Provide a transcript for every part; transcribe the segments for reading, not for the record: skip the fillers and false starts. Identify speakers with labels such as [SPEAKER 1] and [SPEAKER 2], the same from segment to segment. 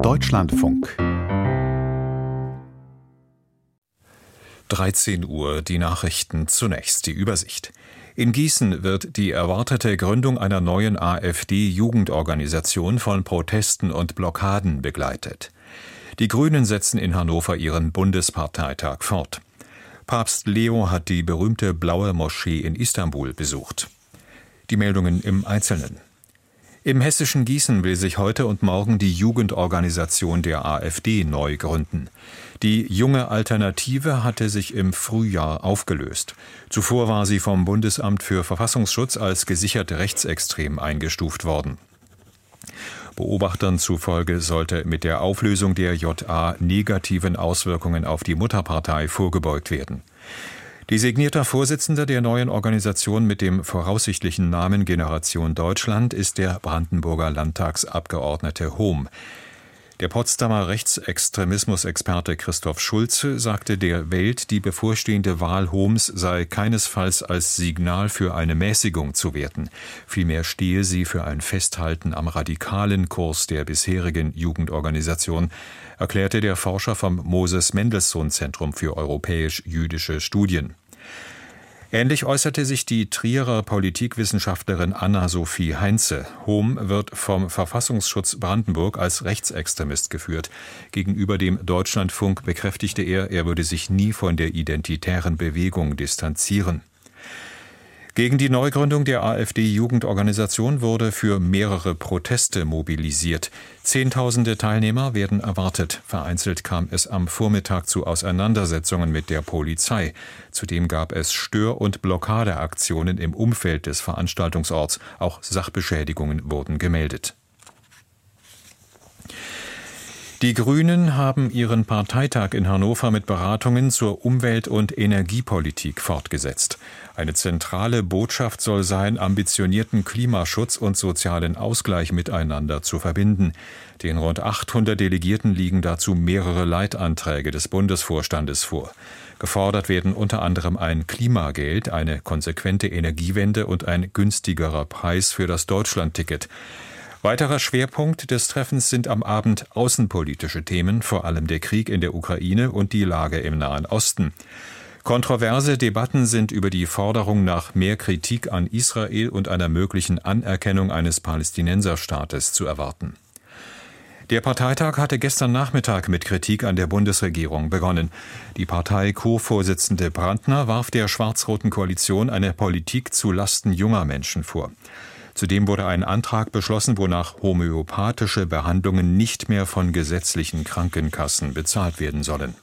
[SPEAKER 1] Deutschlandfunk
[SPEAKER 2] 13 Uhr, die Nachrichten, zunächst die Übersicht. In Gießen wird die erwartete Gründung einer neuen AfD-Jugendorganisation von Protesten und Blockaden begleitet. Die Grünen setzen in Hannover ihren Bundesparteitag fort. Papst Leo hat die berühmte Blaue Moschee in Istanbul besucht. Die Meldungen im Einzelnen. Im hessischen Gießen will sich heute und morgen die Jugendorganisation der AfD neu gründen. Die Junge Alternative hatte sich im Frühjahr aufgelöst. Zuvor war sie vom Bundesamt für Verfassungsschutz als gesichert rechtsextrem eingestuft worden. Beobachtern zufolge sollte mit der Auflösung der JA negativen Auswirkungen auf die Mutterpartei vorgebeugt werden. Designierter Vorsitzender der neuen Organisation mit dem voraussichtlichen Namen Generation Deutschland ist der Brandenburger Landtagsabgeordnete Hohm. Der Potsdamer Rechtsextremismusexperte Christoph Schulze sagte der Welt, die bevorstehende Wahl Hohms sei keinesfalls als Signal für eine Mäßigung zu werten. Vielmehr stehe sie für ein Festhalten am radikalen Kurs der bisherigen Jugendorganisation, erklärte der Forscher vom Moses-Mendelssohn-Zentrum für europäisch-jüdische Studien. Ähnlich äußerte sich die Trierer Politikwissenschaftlerin Anna-Sophie Heinze. Hohm wird vom Verfassungsschutz Brandenburg als Rechtsextremist geführt. Gegenüber dem Deutschlandfunk bekräftigte er würde sich nie von der identitären Bewegung distanzieren. Gegen die Neugründung der AfD-Jugendorganisation wurde für mehrere Proteste mobilisiert. Zehntausende Teilnehmer werden erwartet. Vereinzelt kam es am Vormittag zu Auseinandersetzungen mit der Polizei. Zudem gab es Stör- und Blockadeaktionen im Umfeld des Veranstaltungsorts. Auch Sachbeschädigungen wurden gemeldet. Die Grünen haben ihren Parteitag in Hannover mit Beratungen zur Umwelt- und Energiepolitik fortgesetzt. Eine zentrale Botschaft soll sein, ambitionierten Klimaschutz und sozialen Ausgleich miteinander zu verbinden. Den rund 800 Delegierten liegen dazu mehrere Leitanträge des Bundesvorstandes vor. Gefordert werden unter anderem ein Klimageld, eine konsequente Energiewende und ein günstigerer Preis für das Deutschlandticket. Weiterer Schwerpunkt des Treffens sind am Abend außenpolitische Themen, vor allem der Krieg in der Ukraine und die Lage im Nahen Osten. Kontroverse Debatten sind über die Forderung nach mehr Kritik an Israel und einer möglichen Anerkennung eines Palästinenserstaates zu erwarten. Der Parteitag hatte gestern Nachmittag mit Kritik an der Bundesregierung begonnen. Die Partei-Co-Vorsitzende Brandner warf der schwarz-roten Koalition eine Politik zu Lasten junger Menschen vor. Zudem wurde ein Antrag beschlossen, wonach homöopathische Behandlungen nicht mehr von gesetzlichen Krankenkassen bezahlt werden sollen.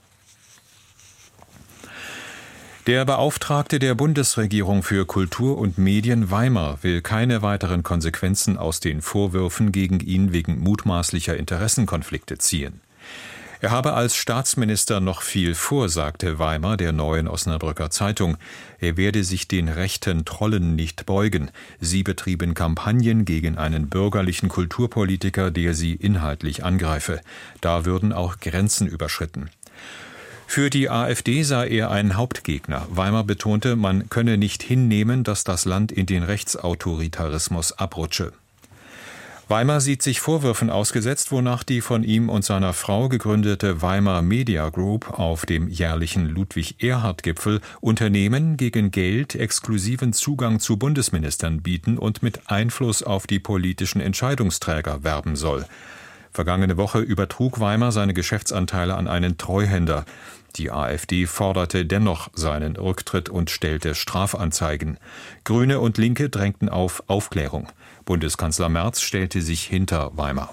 [SPEAKER 2] Der Beauftragte der Bundesregierung für Kultur und Medien Weimer will keine weiteren Konsequenzen aus den Vorwürfen gegen ihn wegen mutmaßlicher Interessenkonflikte ziehen. Er habe als Staatsminister noch viel vor, sagte Weimer der Neuen Osnabrücker Zeitung. Er werde sich den rechten Trollen nicht beugen. Sie betrieben Kampagnen gegen einen bürgerlichen Kulturpolitiker, der sie inhaltlich angreife. Da würden auch Grenzen überschritten. Für die AfD sei er ein Hauptgegner. Weimer betonte, man könne nicht hinnehmen, dass das Land in den Rechtsautoritarismus abrutsche. Weimer sieht sich Vorwürfen ausgesetzt, wonach die von ihm und seiner Frau gegründete Weimar Media Group auf dem jährlichen Ludwig-Erhard-Gipfel Unternehmen gegen Geld exklusiven Zugang zu Bundesministern bieten und mit Einfluss auf die politischen Entscheidungsträger werben soll. Vergangene Woche übertrug Weimar seine Geschäftsanteile an einen Treuhänder. Die AfD forderte dennoch seinen Rücktritt und stellte Strafanzeigen. Grüne und Linke drängten auf Aufklärung. Bundeskanzler Merz stellte sich hinter Weimar.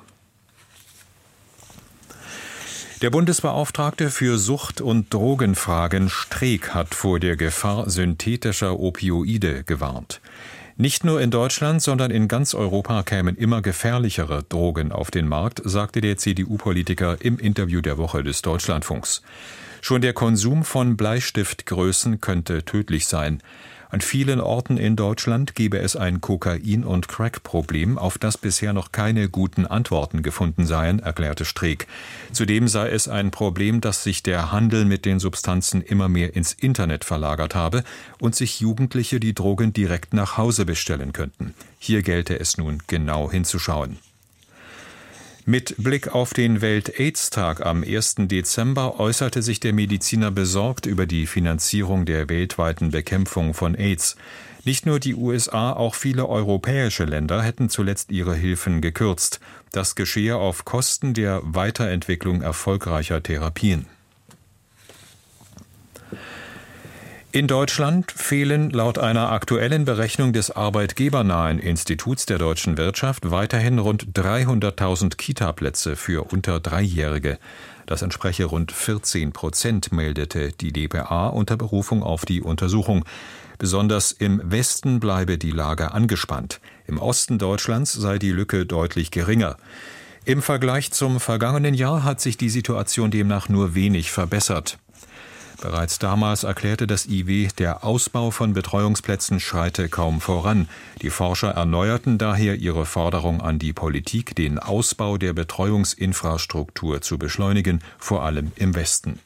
[SPEAKER 2] Der Bundesbeauftragte für Sucht- und Drogenfragen Streeck hat vor der Gefahr synthetischer Opioide gewarnt. Nicht nur in Deutschland, sondern in ganz Europa kämen immer gefährlichere Drogen auf den Markt, sagte der CDU-Politiker im Interview der Woche des Deutschlandfunks. Schon der Konsum von Bleistiftgrößen könnte tödlich sein. An vielen Orten in Deutschland gebe es ein Kokain- und Crack-Problem, auf das bisher noch keine guten Antworten gefunden seien, erklärte Streeck. Zudem sei es ein Problem, dass sich der Handel mit den Substanzen immer mehr ins Internet verlagert habe und sich Jugendliche die Drogen direkt nach Hause bestellen könnten. Hier gelte es nun genau hinzuschauen. Mit Blick auf den Welt-Aids-Tag am 1. Dezember äußerte sich der Mediziner besorgt über die Finanzierung der weltweiten Bekämpfung von AIDS. Nicht nur die USA, auch viele europäische Länder hätten zuletzt ihre Hilfen gekürzt. Das geschehe auf Kosten der Weiterentwicklung erfolgreicher Therapien. In Deutschland fehlen laut einer aktuellen Berechnung des arbeitgebernahen Instituts der deutschen Wirtschaft weiterhin rund 300.000 Kita-Plätze für unter Dreijährige. Das entspreche rund 14%, meldete die dpa unter Berufung auf die Untersuchung. Besonders im Westen bleibe die Lage angespannt. Im Osten Deutschlands sei die Lücke deutlich geringer. Im Vergleich zum vergangenen Jahr hat sich die Situation demnach nur wenig verbessert. Bereits damals erklärte das IW, der Ausbau von Betreuungsplätzen schreite kaum voran. Die Forscher erneuerten daher ihre Forderung an die Politik, den Ausbau der Betreuungsinfrastruktur zu beschleunigen, vor allem im Westen.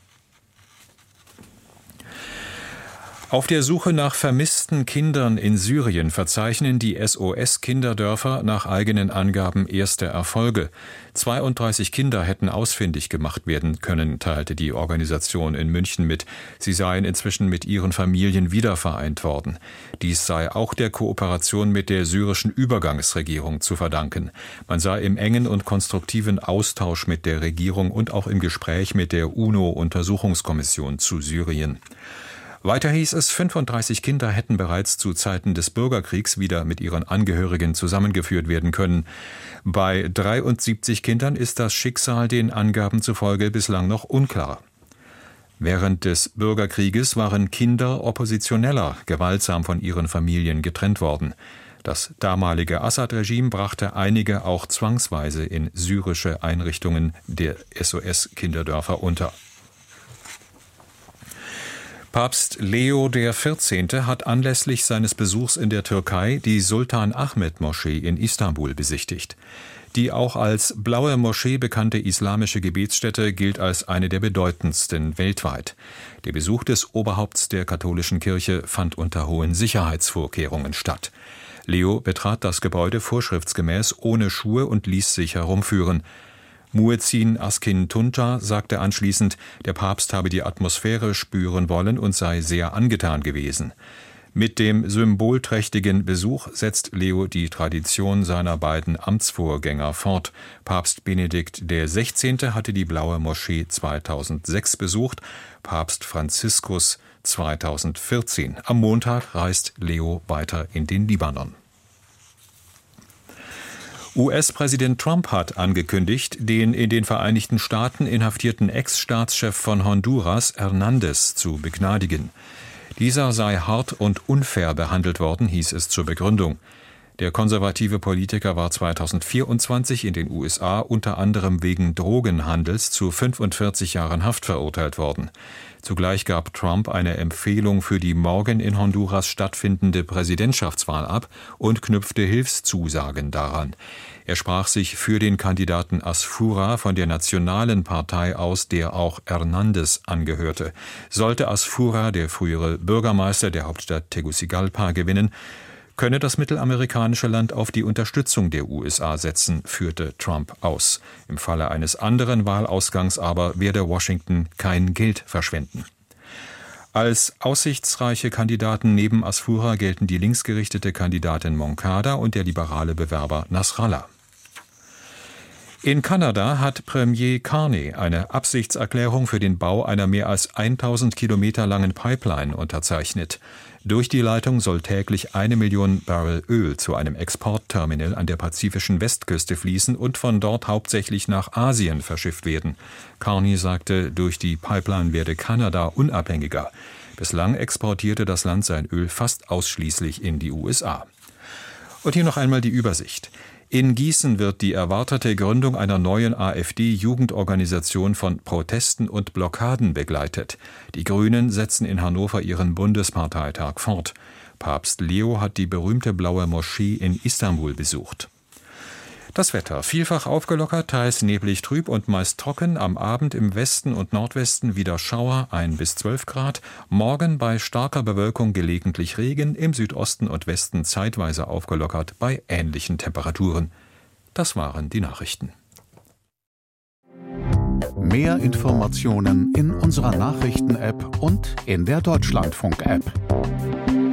[SPEAKER 2] Auf der Suche nach vermissten Kindern in Syrien verzeichnen die SOS-Kinderdörfer nach eigenen Angaben erste Erfolge. 32 Kinder hätten ausfindig gemacht werden können, teilte die Organisation in München mit. Sie seien inzwischen mit ihren Familien wiedervereint worden. Dies sei auch der Kooperation mit der syrischen Übergangsregierung zu verdanken. Man sei im engen und konstruktiven Austausch mit der Regierung und auch im Gespräch mit der UNO-Untersuchungskommission zu Syrien. Weiter hieß es, 35 Kinder hätten bereits zu Zeiten des Bürgerkriegs wieder mit ihren Angehörigen zusammengeführt werden können. Bei 73 Kindern ist das Schicksal den Angaben zufolge bislang noch unklar. Während des Bürgerkrieges waren Kinder Oppositioneller gewaltsam von ihren Familien getrennt worden. Das damalige Assad-Regime brachte einige auch zwangsweise in syrische Einrichtungen der SOS-Kinderdörfer unter. Papst Leo XIV. Hat anlässlich seines Besuchs in der Türkei die Sultan-Ahmed-Moschee in Istanbul besichtigt. Die auch als Blaue Moschee bekannte islamische Gebetsstätte gilt als eine der bedeutendsten weltweit. Der Besuch des Oberhaupts der katholischen Kirche fand unter hohen Sicherheitsvorkehrungen statt. Leo betrat das Gebäude vorschriftsgemäß ohne Schuhe und ließ sich herumführen. Muezzin Askin Tunca sagte anschließend, der Papst habe die Atmosphäre spüren wollen und sei sehr angetan gewesen. Mit dem symbolträchtigen Besuch setzt Leo die Tradition seiner beiden Amtsvorgänger fort. Papst Benedikt XVI. Hatte die Blaue Moschee 2006 besucht, Papst Franziskus 2014. Am Montag reist Leo weiter in den Libanon. US-Präsident Trump hat angekündigt, den in den Vereinigten Staaten inhaftierten Ex-Staatschef von Honduras, Hernández, zu begnadigen. Dieser sei hart und unfair behandelt worden, hieß es zur Begründung. Der konservative Politiker war 2024 in den USA unter anderem wegen Drogenhandels zu 45 Jahren Haft verurteilt worden. Zugleich gab Trump eine Empfehlung für die morgen in Honduras stattfindende Präsidentschaftswahl ab und knüpfte Hilfszusagen daran. Er sprach sich für den Kandidaten Asfura von der Nationalen Partei aus, der auch Hernández angehörte. Sollte Asfura, der frühere Bürgermeister der Hauptstadt Tegucigalpa, gewinnen, könne das mittelamerikanische Land auf die Unterstützung der USA setzen, führte Trump aus. Im Falle eines anderen Wahlausgangs aber werde Washington kein Geld verschwenden. Als aussichtsreiche Kandidaten neben Asfura gelten die linksgerichtete Kandidatin Moncada und der liberale Bewerber Nasrallah. In Kanada hat Premier Carney eine Absichtserklärung für den Bau einer mehr als 1000 Kilometer langen Pipeline unterzeichnet. Durch die Leitung soll täglich 1 Million Barrel Öl zu einem Exportterminal an der pazifischen Westküste fließen und von dort hauptsächlich nach Asien verschifft werden. Carney sagte, durch die Pipeline werde Kanada unabhängiger. Bislang exportierte das Land sein Öl fast ausschließlich in die USA. Und hier noch einmal die Übersicht. In Gießen wird die erwartete Gründung einer neuen AfD-Jugendorganisation von Protesten und Blockaden begleitet. Die Grünen setzen in Hannover ihren Bundesparteitag fort. Papst Leo hat die berühmte Blaue Moschee in Istanbul besucht. Das Wetter: vielfach aufgelockert, teils neblig trüb und meist trocken. Am Abend im Westen und Nordwesten wieder Schauer, 1 bis 12 Grad. Morgen bei starker Bewölkung gelegentlich Regen, im Südosten und Westen zeitweise aufgelockert bei ähnlichen Temperaturen. Das waren die Nachrichten.
[SPEAKER 1] Mehr Informationen in unserer Nachrichten-App und in der Deutschlandfunk-App.